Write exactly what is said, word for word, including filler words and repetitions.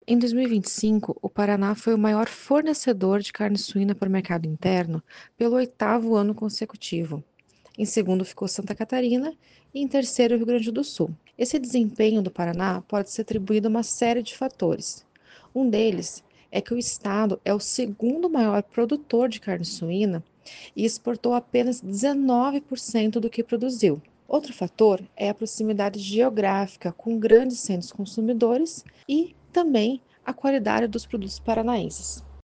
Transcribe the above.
Em dois mil e vinte e cinco, o Paraná foi o maior fornecedor de carne suína para o mercado interno pelo oitavo ano consecutivo. Em segundo ficou Santa Catarina e em terceiro o Rio Grande do Sul. Esse desempenho do Paraná pode ser atribuído a uma série de fatores. Um deles é que o estado é o segundo maior produtor de carne suína e exportou apenas dezenove por cento do que produziu. Outro fator é a proximidade geográfica com grandes centros consumidores e também a qualidade dos produtos paranaenses.